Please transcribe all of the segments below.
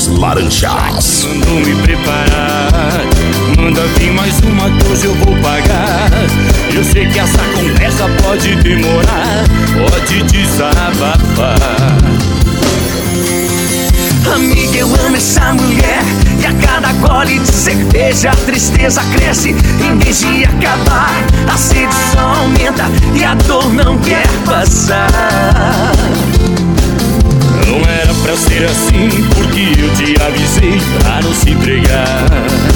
Os Laranjas. Mandou me preparar, manda vir mais uma que hoje eu vou pagar. Eu sei que essa conversa pode demorar, pode desabafar. Amiga, eu amo essa mulher, e a cada gole de cerveja a tristeza cresce. Em vez de acabar, a sede só aumenta e a dor não quer passar. Não era pra ser assim, porque eu te avisei pra não se entregar.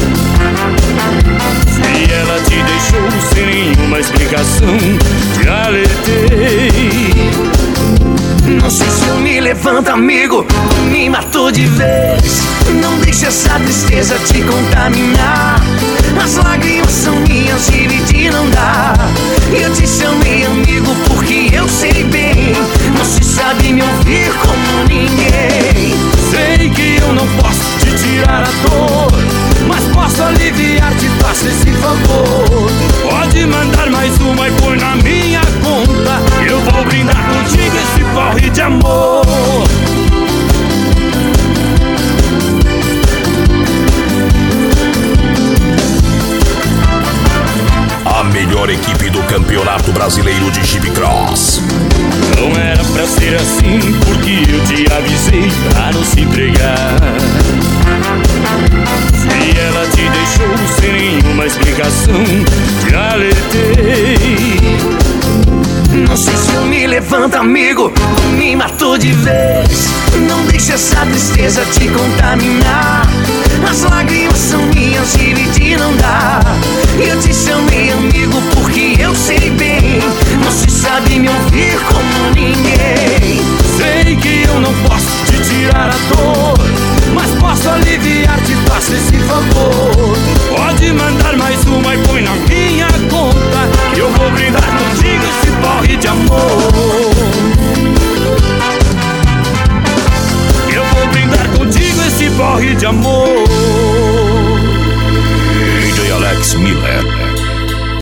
Se ela te deixou sem nenhuma explicação, te alertei. Não sei se eu me levanto, amigo, me matou de vez. Não deixe essa tristeza te contaminar. As lágrimas são minhas, dividir não dá. Eu te chamei amigo porque eu sei bem, você sabe me ouvir como ninguém. Sei que eu não posso te tirar a dor, mas posso aliviar, te faço esse favor. Pode mandar mais uma e pôr na minha conta. Eu vou brindar contigo esse porre de amor. A melhor equipe do Campeonato Brasileiro de Chibicross. Não era pra ser assim, porque eu te avisei pra não se entregar. Se ela te deixou sem nenhuma explicação, te alertei. Não sei se eu me levanto, amigo, me matou de vez. Não deixe essa tristeza te contaminar. As lágrimas são minhas, dividir não dá. Eu te chamei amigo porque eu sei bem, você sabe me ouvir como